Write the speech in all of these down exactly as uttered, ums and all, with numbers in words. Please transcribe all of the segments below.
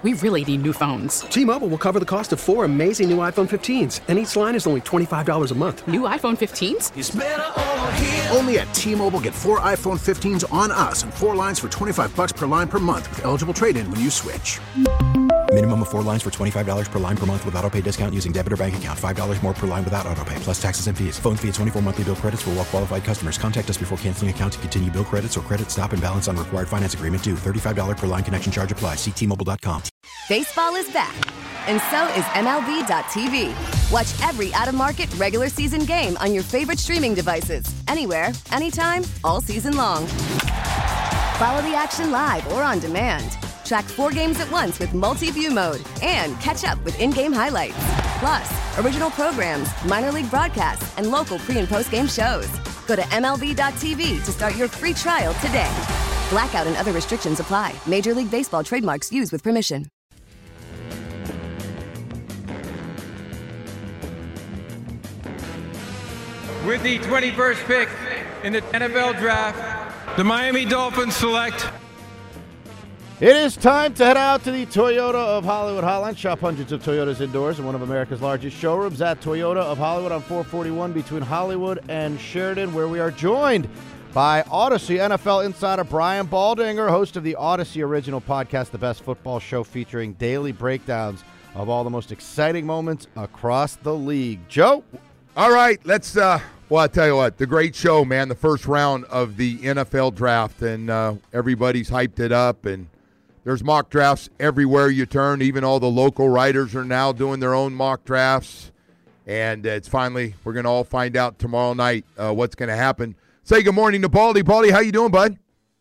We really need new phones. T-Mobile will cover the cost of four amazing new iPhone fifteens, and each line is only twenty-five dollars a month. New iPhone fifteens? It's better over here. Only at T-Mobile, get four iPhone fifteens on us and four lines for twenty-five dollars per line per month with eligible trade-in when you switch. Minimum of four lines for twenty-five dollars per line per month with autopay discount using debit or bank account. five dollars more per line without autopay, plus taxes and fees. Phone fee at twenty-four monthly bill credits for well-qualified customers. Contact us before canceling account to continue bill credits or credit stop and balance on required finance agreement due. thirty-five dollars per line connection charge applies. See T Mobile dot com. Baseball is back, and so is M L B dot T V. Watch every out-of-market regular season game on your favorite streaming devices. Anywhere, anytime, all season long. Follow the action live or on demand. Track four games at once with multi-view mode and catch up with in-game highlights. Plus, original programs, minor league broadcasts, and local pre- and post-game shows. Go to M L B dot T V to start your free trial today. Blackout and other restrictions apply. Major League Baseball trademarks used with permission. With the twenty-first pick in the N F L Draft, the Miami Dolphins select. It is time to head out to the Toyota of Hollywood Hotline. Shop hundreds of Toyotas indoors in one of America's largest showrooms at Toyota of Hollywood on four forty-one between Hollywood and Sheridan, where we are joined by Odyssey N F L insider Brian Baldinger, host of the Odyssey original podcast, The Best Football Show, featuring daily breakdowns of all the most exciting moments across the league. Joe? All right, let's, uh, well, I'll tell you what, the great show, man, the first round of the N F L draft, and uh, everybody's hyped it up, and there's mock drafts everywhere you turn. Even all the local writers are now doing their own mock drafts, and it's finally, we're going to all find out tomorrow night uh, what's going to happen. Say good morning to Baldy. Baldy, how you doing, bud?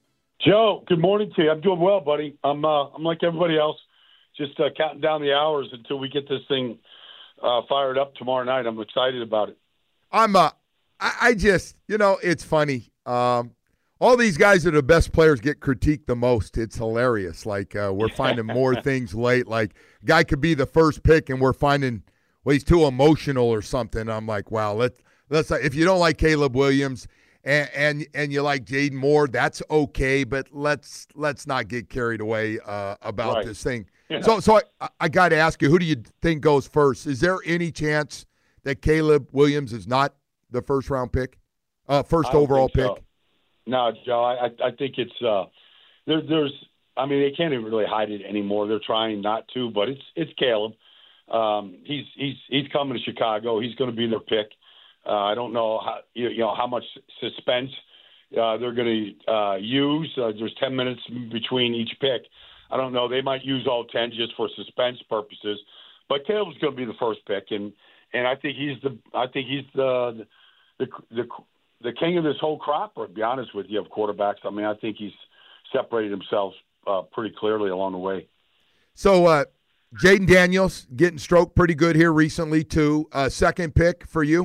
Joe, good morning to you. I'm doing well, buddy. I'm uh, I'm like everybody else, just uh, counting down the hours until we get this thing uh, fired up tomorrow night. I'm excited about it. I'm, uh, I, I just, you know, it's funny. Um, all these guys that are the best players get critiqued the most. It's hilarious. Like, uh, we're finding more things late. Like, guy could be the first pick, and we're finding, well, he's too emotional or something. I'm like, wow, let, let's, if you don't like Caleb Williams and and, and you like Jaden Moore, that's okay, but let's let's not get carried away uh, about right. this thing. Yeah. So, so I, I got to ask you, who do you think goes first? Is there any chance that Caleb Williams is not the first-round pick, uh, first overall pick? So. No, Joe, I, I think it's uh, there, there's. I mean, they can't even really hide it anymore. They're trying not to, but it's it's Caleb. Um, he's he's he's coming to Chicago. He's going to be their pick. Uh, I don't know how you, you know how much suspense uh, they're going to uh, use. Uh, there's ten minutes between each pick. I don't know. They might use all ten just for suspense purposes. But Caleb's going to be the first pick, and and I think he's the I think he's the the the, the king of this whole crop. To be honest with you, of quarterbacks. I mean, I think he's separated himself uh, pretty clearly along the way. So, uh, Jaden Daniels getting stroked pretty good here recently too. Uh, second pick for you.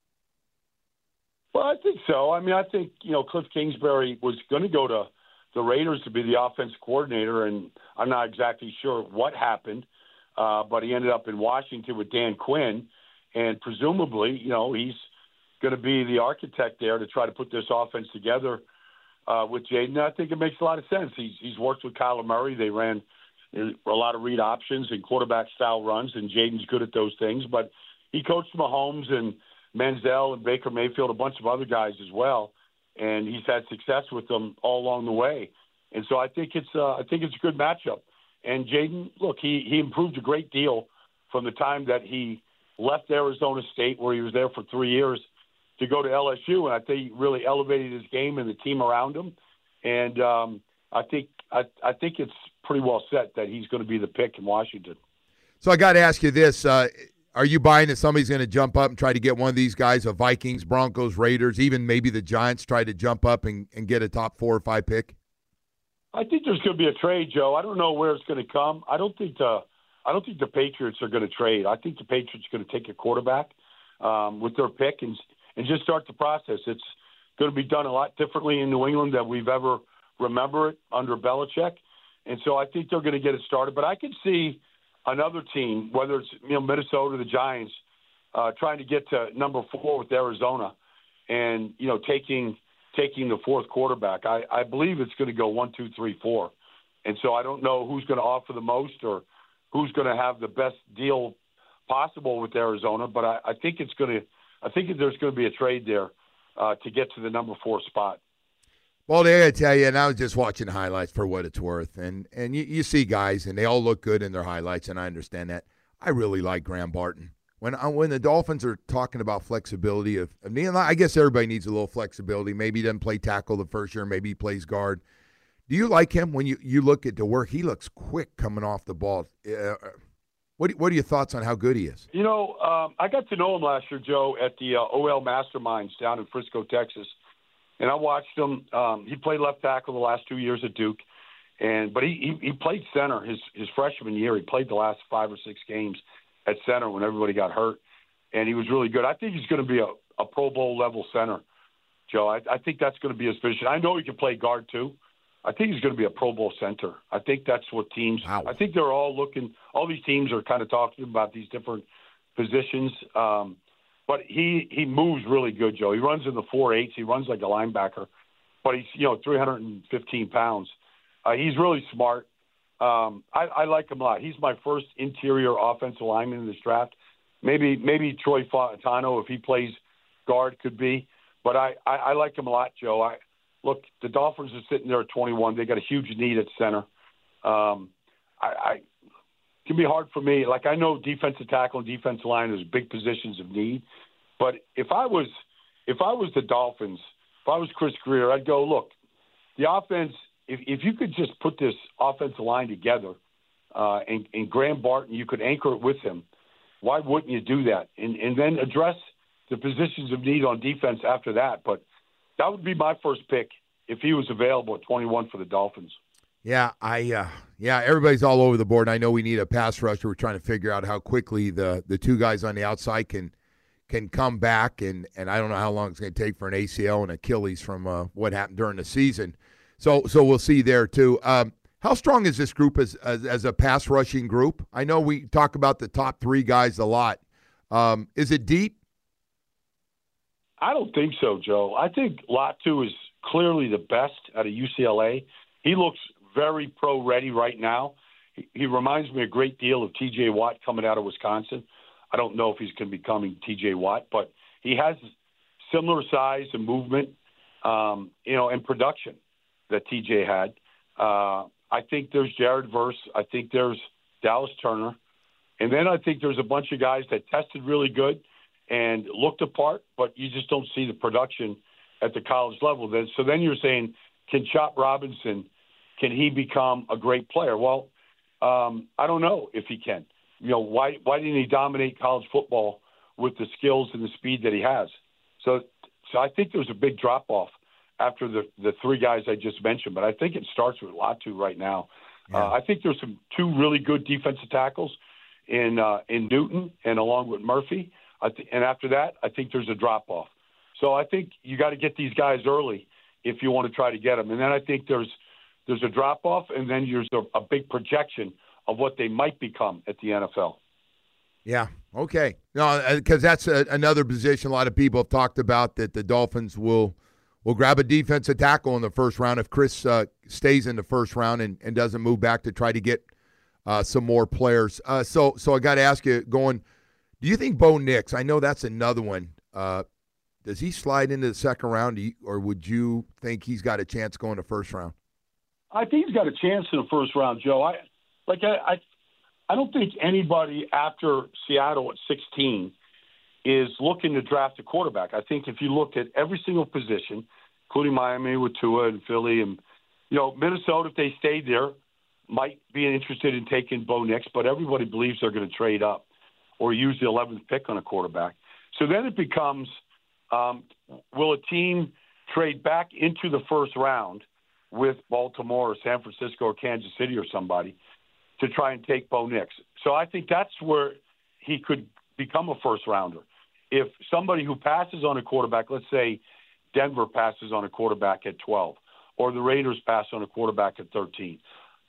Well, I think so. I mean, I think, you know, Cliff Kingsbury was going to go to the Raiders to be the offensive coordinator, and I'm not exactly sure what happened, uh, but he ended up in Washington with Dan Quinn, and presumably, you know, he's going to be the architect there to try to put this offense together uh, with Jaden. I think it makes a lot of sense. He's, he's worked with Kyler Murray. They ran a lot of read options and quarterback-style runs, and Jaden's good at those things, but he coached Mahomes and Manziel and Baker Mayfield, a bunch of other guys as well, and he's had success with them all along the way. And so I think it's uh, I think it's a good matchup. And Jaden, look, he he improved a great deal from the time that he left Arizona State, where he was there for three years, to go to L S U, and I think he really elevated his game and the team around him. And um, I think I, I think it's pretty well set that he's going to be the pick in Washington. So I got to ask you this. Uh, Are you buying that somebody's going to jump up and try to get one of these guys, the Vikings, Broncos, Raiders, even maybe the Giants try to jump up and, and get a top four or five pick? I think there's going to be a trade, Joe. I don't know where it's going to come. I don't think the I don't think the Patriots are going to trade. I think the Patriots are going to take a quarterback um, with their pick and and just start the process. It's going to be done a lot differently in New England than we've ever remember it under Belichick, and so I think they're going to get it started. But I could see another team, whether it's you know Minnesota or the Giants, uh, trying to get to number four with Arizona, and you know taking taking the fourth quarterback. I, I believe it's going to go one, two, three, four, And so I don't know who's going to offer the most or who's going to have the best deal possible with Arizona. But I, I think it's going to. I think there's going to be a trade there uh, to get to the number four spot. Well, I gotta tell you, and I was just watching highlights for what it's worth, and and you, you see guys, and they all look good in their highlights, and I understand that. I really like Graham Barton. When when the Dolphins are talking about flexibility, of I mean, I guess everybody needs a little flexibility. Maybe he doesn't play tackle the first year, maybe he plays guard. Do you like him when you, you look at the work? He looks quick coming off the ball. Uh, what what are your thoughts on how good he is? You know, um, I got to know him last year, Joe, at the uh, O L Masterminds down in Frisco, Texas. And I watched him. Um, he played left tackle the last two years at Duke, and but he, he he played center his his freshman year. He played the last five or six games at center when everybody got hurt, and he was really good. I think he's going to be a, a Pro Bowl level center, Joe. I, I think that's going to be his position. I know he can play guard too. I think he's going to be a Pro Bowl center. I think that's what teams. Wow. I think they're all looking. All these teams are kind of talking about these different positions. Um, But he, he moves really good, Joe. He runs in the four eights. He runs like a linebacker, but he's you know three hundred fifteen pounds. Uh, he's really smart. Um, I, I like him a lot. He's my first interior offensive lineman in this draft. Maybe maybe Troy Fautano, if he plays guard, could be. But I, I, I like him a lot, Joe. I look, the Dolphins are sitting there at twenty-one. They got a huge need at center. Um, I, I it can be hard for me. Like, I know defensive tackle and defensive line is big positions of need, but if I was if I was the Dolphins, if I was Chris Grier, I'd go, look, the offense. If if you could just put this offensive line together, uh, and, and Graham Barton, you could anchor it with him. Why wouldn't you do that? And and then address the positions of need on defense after that. But that would be my first pick if he was available at twenty-one for the Dolphins. Yeah, I uh, yeah, everybody's all over the board. I know we need a pass rusher. We're trying to figure out how quickly the, the two guys on the outside can can come back, and, and I don't know how long it's going to take for an A C L and Achilles from uh, what happened during the season. So so we'll see there too. Um, how strong is this group as, as as a pass rushing group? I know we talk about the top three guys a lot. Um, is it deep? I don't think so, Joe. I think Latu is clearly the best out of U C L A. He looks very pro-ready right now. He, he reminds me a great deal of T J Watt coming out of Wisconsin. I don't know if he's going to be becoming T J Watt, but he has similar size and movement, um, you know, and production that T J had. Uh, I think there's Jared Verse. I think there's Dallas Turner. And then I think there's a bunch of guys that tested really good and looked apart, but you just don't see the production at the college level. Then, so then you're saying, can Chop Robinson, can he become a great player? Well, um, I don't know if he can. You know, why why didn't he dominate college football with the skills and the speed that he has? So, so I think there's a big drop-off after the, the three guys I just mentioned, but I think it starts with Latu right now. Yeah. Uh, I think there's some two really good defensive tackles in uh, in Newton and along with Murphy. I th- and after that, I think there's a drop-off. So I think you got to get these guys early if you want to try to get them. And then I think there's there's a drop-off, and then there's a, a big projection of what they might become at the N F L. Yeah, okay. No, because that's a, another position a lot of people have talked about, that the Dolphins will – We'll grab a defensive tackle in the first round if Chris uh, stays in the first round and, and doesn't move back to try to get uh, some more players. Uh, so so I got to ask you, going, do you think Bo Nix, I know that's another one, uh, does he slide into the second round, or would you think he's got a chance going to first round? I think he's got a chance in the first round, Joe. I like I I, I don't think anybody after Seattle at sixteen is looking to draft a quarterback. I think if you look at every single position, including Miami with Tua and Philly, and you know Minnesota, if they stayed there, might be interested in taking Bo Nix, but everybody believes they're going to trade up or use the eleventh pick on a quarterback. So then it becomes, um, will a team trade back into the first round with Baltimore or San Francisco or Kansas City or somebody to try and take Bo Nix? So I think that's where he could become a first rounder. If somebody who passes on a quarterback, let's say Denver passes on a quarterback at twelve, or the Raiders pass on a quarterback at thirteen,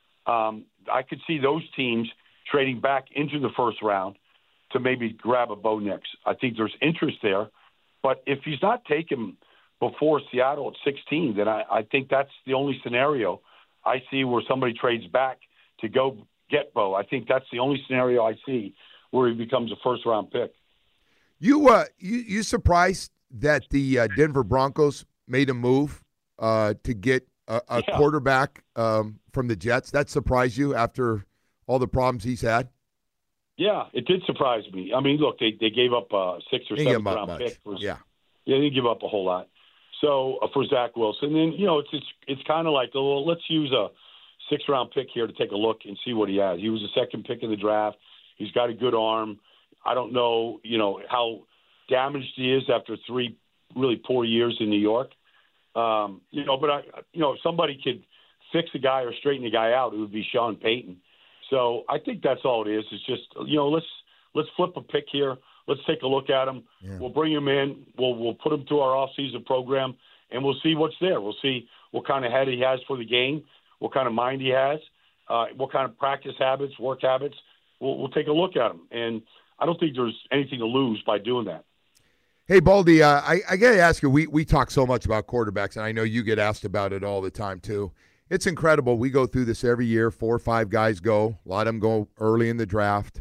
um, I could see those teams trading back into the first round to maybe grab a Bo Nix. I think there's interest there, but if he's not taken before Seattle at sixteen, then I, I think that's the only scenario I see where somebody trades back to go get Bo. I think that's the only scenario I see where he becomes a first-round pick. You uh, you you surprised that the uh, Denver Broncos made a move uh, to get a, a Yeah. quarterback um, from the Jets? That surprised you after all the problems he's had? Yeah, it did surprise me. I mean, look, they, they gave up a six or Didn't give seventh up round much. pick. For, Yeah. Yeah, they didn't give up a whole lot. So uh, for Zach Wilson, then you know it's it's, it's kind of like, well, let's use a six round pick here to take a look and see what he has. He was the second pick in the draft. He's got a good arm. I don't know, you know, how damaged he is after three really poor years in New York. Um, you know, but I, you know, if somebody could fix a guy or straighten a guy out, it would be Sean Payton. So I think that's all it is. It's just, you know, let's let's flip a pick here. Let's take a look at him. Yeah. We'll bring him in. We'll we'll put him through our off-season program, and we'll see what's there. We'll see what kind of head he has for the game, what kind of mind he has, uh, what kind of practice habits, work habits. We'll, we'll take a look at him. And I don't think there's anything to lose by doing that. Hey, Baldy, uh, I, I got to ask you, we, we talk so much about quarterbacks, and I know you get asked about it all the time, too. It's incredible. We go through this every year. Four or five guys go. A lot of them go early in the draft.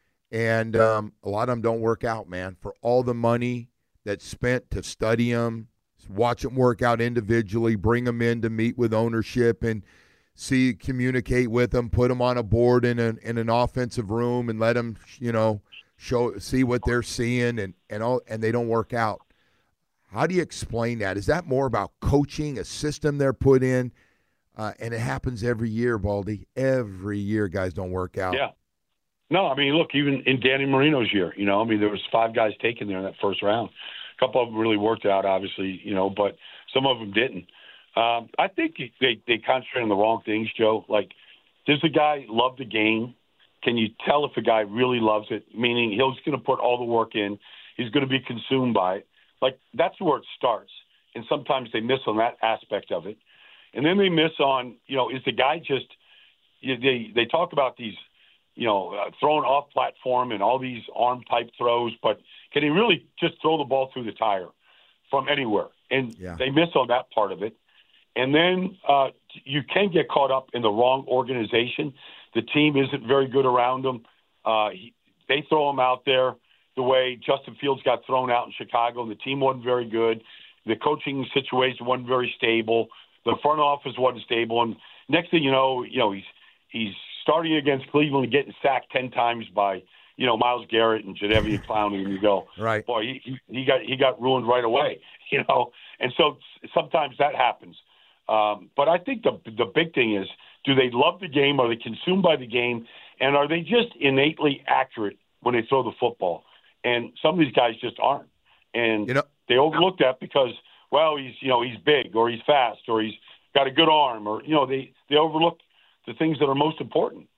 And um, a lot of them don't work out, man. For all the money that's spent to study them, watch them work out individually, bring them in to meet with ownership and see, communicate with them, put them on a board in an, in an offensive room and let them, you know, show, see what they're seeing and, and all, and they don't work out. How do you explain that? Is that more about coaching, a system they're put in? Uh, and it happens every year, Baldy. Every year guys don't work out. Yeah. No, I mean, look, even in Danny Marino's year, you know, I mean, there was five guys taken there in that first round. A couple of them really worked out, obviously, you know, but some of them didn't. Um, I think they, they concentrate on the wrong things, Joe. Like, does the guy love the game? Can you tell if a guy really loves it? Meaning he's going to put all the work in. He's going to be consumed by it. Like, that's where it starts. And sometimes they miss on that aspect of it. And then they miss on, you know, is the guy just – they they talk about these – you know, uh, throwing off platform and all these arm type throws, but can he really just throw the ball through the tire from anywhere? And yeah. they miss on that part of it. And then uh, you can get caught up in the wrong organization. The team isn't very good around him. Uh, he, they throw him out there the way Justin Fields got thrown out in Chicago, and the team wasn't very good. The coaching situation wasn't very stable. The front office wasn't stable. And next thing you know, you know, he's he's starting against Cleveland and getting sacked ten times by, you know, Myles Garrett and Jadeveon Clowney, and you go, right, boy, he, he got he got ruined right away, you know. And so sometimes that happens. Um, but I think the the big thing is, do they love the game? Are they consumed by the game? And are they just innately accurate when they throw the football? And some of these guys just aren't. And you know, they overlook that because, well, he's you know he's big or he's fast or he's got a good arm or you know they they overlook the things that are most important.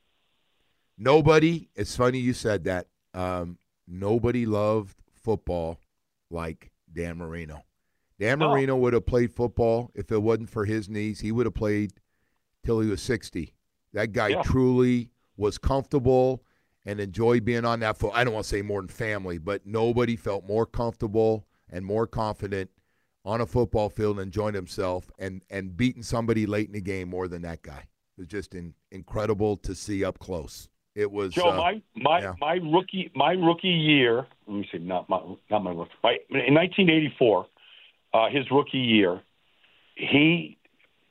Nobody, it's funny you said that, um, nobody loved football like Dan Marino. Dan No. Marino would have played football if it wasn't for his knees. He would have played till he was sixty. That guy Yeah. truly was comfortable and enjoyed being on that foot. I don't want to say more than family, but nobody felt more comfortable and more confident on a football field and enjoying himself and, and beating somebody late in the game more than that guy. It was just in, incredible to see up close. It was Joe, uh, my my yeah. my rookie my rookie year. Let me see, not my not my rookie. My, in nineteen eighty-four, uh, his rookie year, he.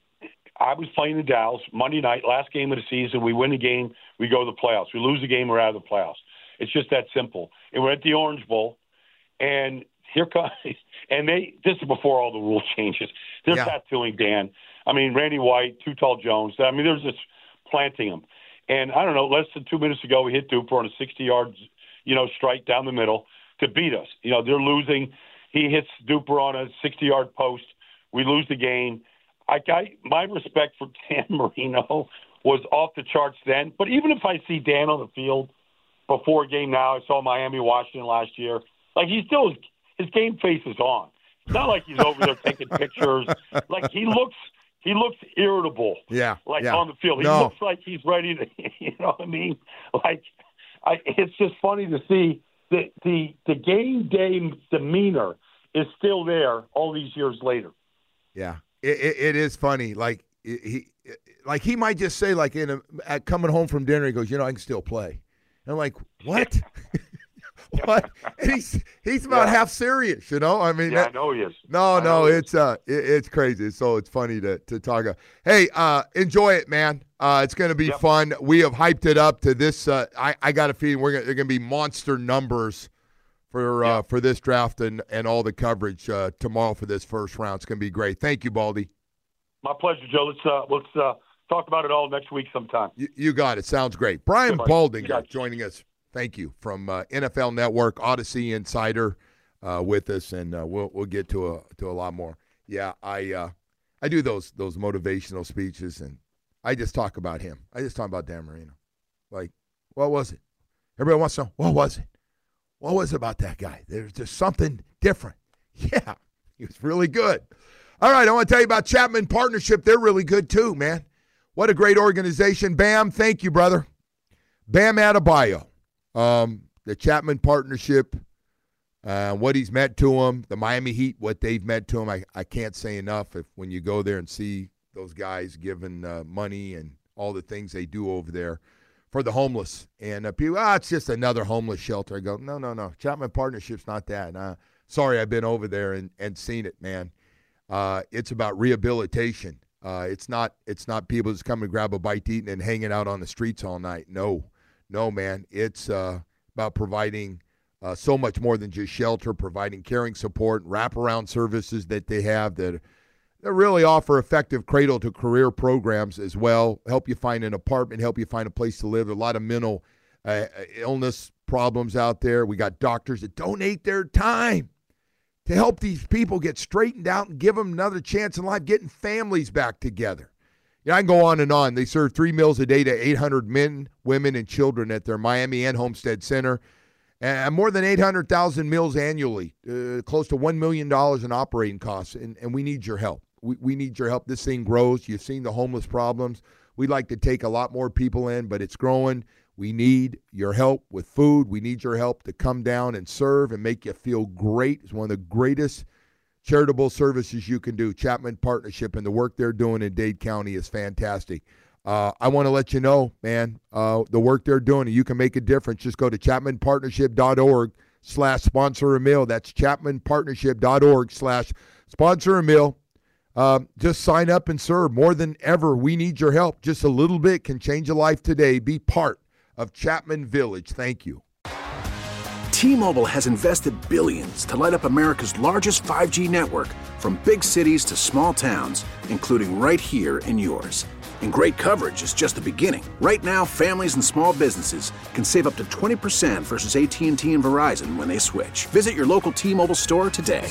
I was playing the Dallas Monday night, last game of the season. We win the game, we go to the playoffs. We lose the game, we're out of the playoffs. It's just that simple. And we're at the Orange Bowl, and here comes and they. This is before all the rule changes. They're Yeah. tattooing Dan. I mean, Randy White, Too Tall Jones. I mean, they're just planting him. And I don't know, less than two minutes ago, we hit Duper on a sixty-yard, you know, strike down the middle to beat us. You know, they're losing. He hits Duper on a sixty-yard post. We lose the game. I got my respect for Dan Marino was off the charts then. But even if I see Dan on the field before a game now, I saw Miami Washington last year. Like he still his game face is on. It's not like he's over there taking pictures. Like he looks. He looks irritable, Yeah, like yeah. on the field. He No. looks like he's ready to, you know what I mean? Like, I, it's just funny to see the, the the game day demeanor is still there all these years later. Yeah, it, it, it is funny. Like he, like he might just say, like in a, at coming home from dinner, he goes, you know, I can still play. And I'm like, what? What? And he's he's about yeah. half serious, you know. I mean, yeah, that, I know he is. No, I no, he it's uh, it, it's crazy. So it's funny to to talk. About. Hey, uh, enjoy it, man. Uh, it's going to be yep. fun. We have hyped it up to this. Uh, I I got a feeling we're gonna, they're going to be monster numbers for uh, yep. for this draft and and all the coverage uh, tomorrow for this first round. It's going to be great. Thank you, Baldy. My pleasure, Joe. Let's uh, let's uh, talk about it all next week sometime. You, you got it. Sounds great. Brian Baldinger joining us. Thank you from uh, N F L Network, Odyssey Insider, uh, with us, and uh, we'll we'll get to a to a lot more. Yeah, I uh, I do those those motivational speeches, and I just talk about him. I just talk about Dan Marino. Like, what was it? Everybody wants to know, what was it? What was it about that guy? There's just something different. Yeah, he was really good. All right, I want to tell you about Chapman Partnership. They're really good too, man. What a great organization. Bam, thank you, brother. Bam Adebayo. Um, the Chapman Partnership, uh, what he's meant to him, the Miami Heat, what they've meant to him, I, I can't say enough. If when you go there and see those guys giving uh, money and all the things they do over there for the homeless. And uh, people, ah, it's just another homeless shelter. I go, no, no, no. Chapman Partnership's not that. Uh, sorry, I've been over there and, and seen it, man. Uh, it's about rehabilitation. Uh, it's not it's not people just coming to grab a bite to eat and hanging out on the streets all night. No. No, man, it's uh, about providing uh, so much more than just shelter, providing caring support, wraparound services that they have that, that really offer effective cradle-to-career programs as well, help you find an apartment, help you find a place to live. There's a lot of mental uh, illness problems out there. We got doctors that donate their time to help these people get straightened out and give them another chance in life, getting families back together. Yeah, I can go on and on. They serve three meals a day to eight hundred men, women, and children at their Miami and Homestead Center. And more than eight hundred thousand meals annually, uh, close to one million dollars in operating costs. And, and we need your help. We, we need your help. This thing grows. You've seen the homeless problems. We'd like to take a lot more people in, but it's growing. We need your help with food. We need your help to come down and serve and make you feel great. It's one of the greatest charitable services you can do. Chapman Partnership and the work they're doing in Dade County is fantastic. Uh, I want to let you know, man, uh, the work they're doing, and you can make a difference. Just go to chapmanpartnership.org slash sponsor a meal. That's chapmanpartnership.org slash sponsor a meal. Um, just sign up and serve. More than ever, we need your help. Just a little bit can change a life today. Be part of Chapman Village. Thank you. T-Mobile has invested billions to light up America's largest five G network, from big cities to small towns, including right here in yours. And great coverage is just the beginning. Right now, families and small businesses can save up to twenty percent versus A T and T and Verizon when they switch. Visit your local T-Mobile store today.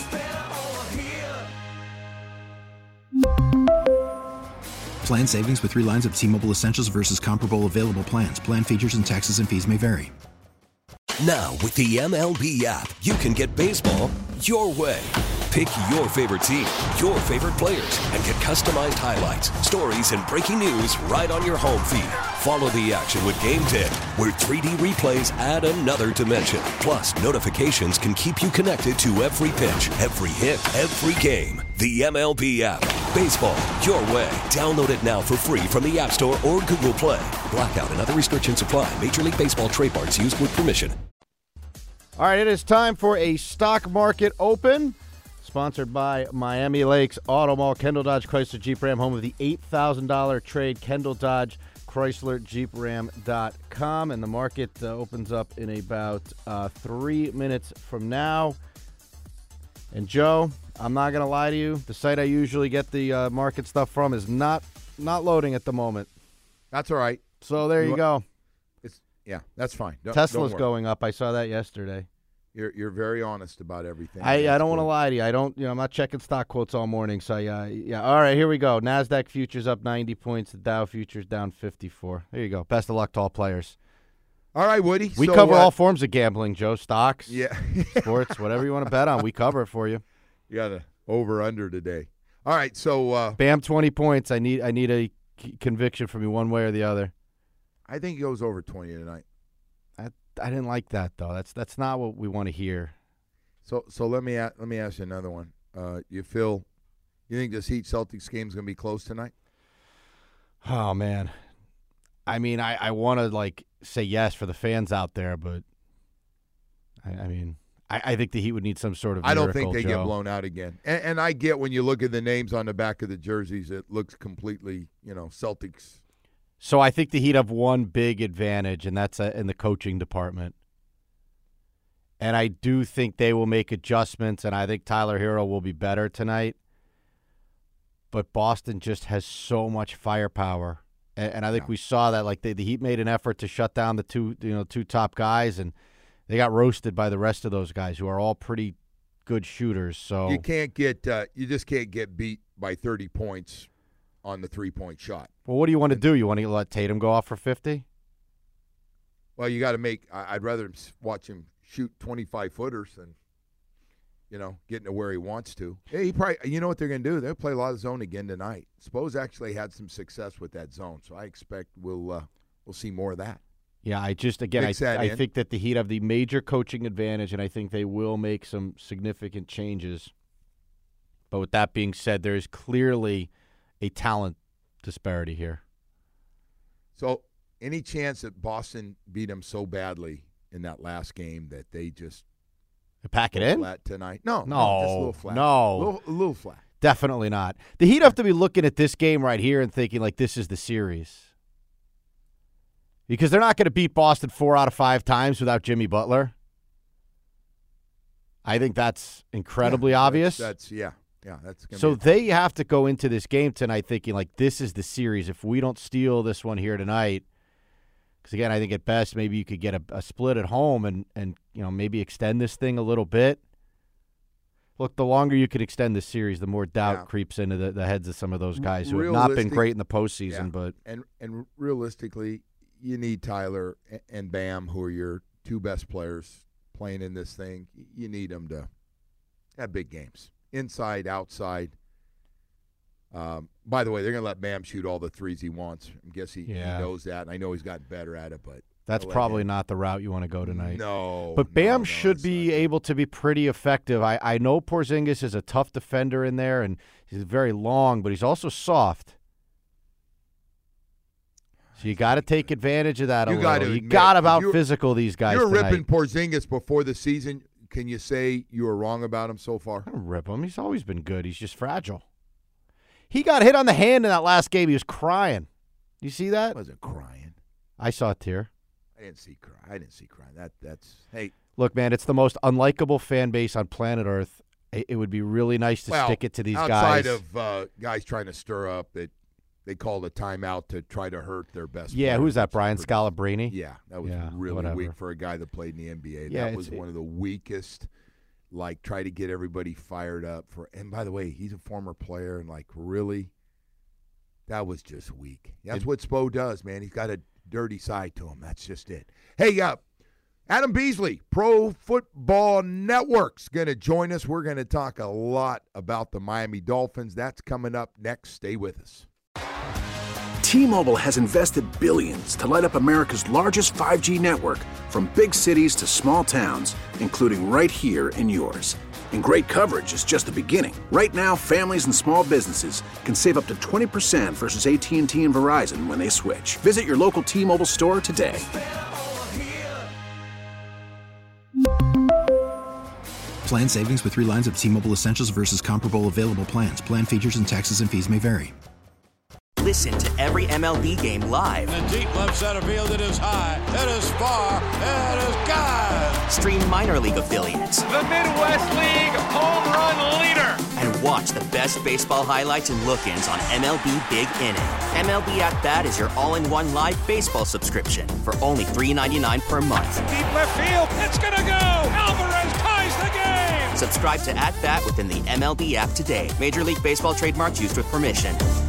Plan savings with three lines of T-Mobile Essentials versus comparable available plans. Plan features and taxes and fees may vary. Now, with the M L B app, you can get baseball your way. Pick your favorite team, your favorite players, and get customized highlights, stories, and breaking news right on your home feed. Follow the action with Game Tip, where three D replays add another dimension. Plus, notifications can keep you connected to every pitch, every hit, every game. The M L B app. Baseball your way. Download it now for free from the App Store or Google Play. Blackout and other restrictions apply. Major League Baseball trademarks used with permission. All right, it is time for a stock market open, sponsored by Miami Lakes Auto Mall, Kendall Dodge Chrysler Jeep Ram, home of the eight thousand dollars trade, Kendall Dodge Chrysler Jeep Ram dot com. And the market uh, opens up in about uh, three minutes from now. And Joe, I'm not going to lie to you. The site I usually get the uh, market stuff from is not not loading at the moment. That's all right. So there you, you go. It's yeah, that's fine. Don't, Tesla's don't going up. I saw that yesterday. You're you're very honest about everything. I, I don't want to lie to you. I don't. You know, I'm not checking stock quotes all morning. So yeah, yeah. All right, here we go. Nasdaq futures up ninety points. The Dow futures down fifty-four. There you go. Best of luck to all players. All right, Woody. We so, cover uh, all forms of gambling, Joe. Stocks, yeah, sports, whatever you want to bet on, we cover it for you. You got a over under today. All right, so uh, Bam, twenty points. I need I need a c- conviction from you one way or the other. I think he goes over twenty tonight. I I didn't like that though. That's that's not what we want to hear. So so let me a- let me ask you another one. Uh, you feel you think this Heat Celtics game is going to be close tonight? Oh, man. I mean, I, I want to, like, say yes for the fans out there, but, I, I mean, I, I think the Heat would need some sort of miracle, I don't think they Joe. get blown out again. And, and I get when you look at the names on the back of the jerseys, it looks completely, you know, Celtics. So I think the Heat have one big advantage, and that's uh, in the coaching department. And I do think they will make adjustments, and I think Tyler Hero will be better tonight. But Boston just has so much firepower, and, and I think yeah. we saw that. Like they, the Heat made an effort to shut down the two, you know, two top guys, and they got roasted by the rest of those guys who are all pretty good shooters. So you can't get, uh, you just can't get beat by thirty points on the three-point shot. Well, what do you want to do? You want to let Tatum go off for fifty? Well, you got to make. I'd rather watch him shoot twenty-five footers than, you know, getting to where he wants to. Yeah, he probably. You know what they're going to do? They'll play a lot of zone again tonight. Spose actually had some success with that zone, so I expect we'll uh, we'll see more of that. Yeah, I just again I, I think that the Heat have the major coaching advantage, and I think they will make some significant changes. But with that being said, there is clearly a talent disparity here. So, any chance that Boston beat them so badly in that last game that they just pack it in flat tonight? No, no, no, just a little flat. No, a little, a little flat. Definitely not. The Heat have to be looking at this game right here and thinking like this is the series, because they're not going to beat Boston four out of five times without Jimmy Butler. I think that's incredibly yeah, obvious. That's, that's yeah. Yeah, that's gonna so be they have to go into this game tonight thinking, like, this is the series. If we don't steal this one here tonight, because, again, I think at best maybe you could get a, a split at home and, and, you know, maybe extend this thing a little bit. Look, the longer you can extend this series, the more doubt yeah. creeps into the, the heads of some of those guys who have not been great in the postseason. Yeah. But and, and realistically, you need Tyler and Bam, who are your two best players playing in this thing. You need them to have big games. Inside, outside. Um, by the way, they're going to let Bam shoot all the threes he wants. I guess he, yeah. he knows that, and I know he's gotten better at it. But that's probably not the route you want to go tonight. No. But Bam no, no, should be able to be pretty effective. I, I know Porzingis is a tough defender in there, and he's very long, but he's also soft. So you got to take advantage of that a you little. Gotta you admit, got to out physical these guys. You're tonight. ripping Porzingis before the season. Can you say you were wrong about him so far? I don't rip him. He's always been good. He's just fragile. He got hit on the hand in that last game. He was crying. You see that? I wasn't crying. I saw a tear. I didn't see cry. I didn't see crying. That that's hey. Look, man, it's the most unlikable fan base on planet Earth. It, it would be really nice to well, stick it to these outside guys. Outside of uh, guys trying to stir up, that they called a timeout to try to hurt their best. Yeah, player. who's that? Brian Scalabrine? Yeah, that was yeah, really whatever. weak for a guy that played in the N B A. Yeah, that was one of the weakest. Like, try to get everybody fired up for. And by the way, he's a former player, and like, really, that was just weak. That's it, what Spo does, man. He's got a dirty side to him. That's just it. Hey, uh, Adam Beasley, Pro Football Network's going to join us. We're going to talk a lot about the Miami Dolphins. That's coming up next. Stay with us. T-Mobile has invested billions to light up America's largest five G network, from big cities to small towns, including right here in yours. And great coverage is just the beginning. Right now, families and small businesses can save up to twenty percent versus A T and T and Verizon when they switch. Visit your local T-Mobile store today. Plan savings with three lines of T-Mobile Essentials versus comparable available plans. Plan features and taxes and fees may vary. Listen to every M L B game live. In the deep left center field, it is high, it is far, it is gone. Stream minor league affiliates. The Midwest League home run leader. And watch the best baseball highlights and look-ins on M L B Big Inning. M L B At Bat is your all-in-one live baseball subscription for only three dollars and ninety-nine cents per month. Deep left field, it's gonna go. Alvarez ties the game. Subscribe to At Bat within the M L B app today. Major League Baseball trademarks used with permission.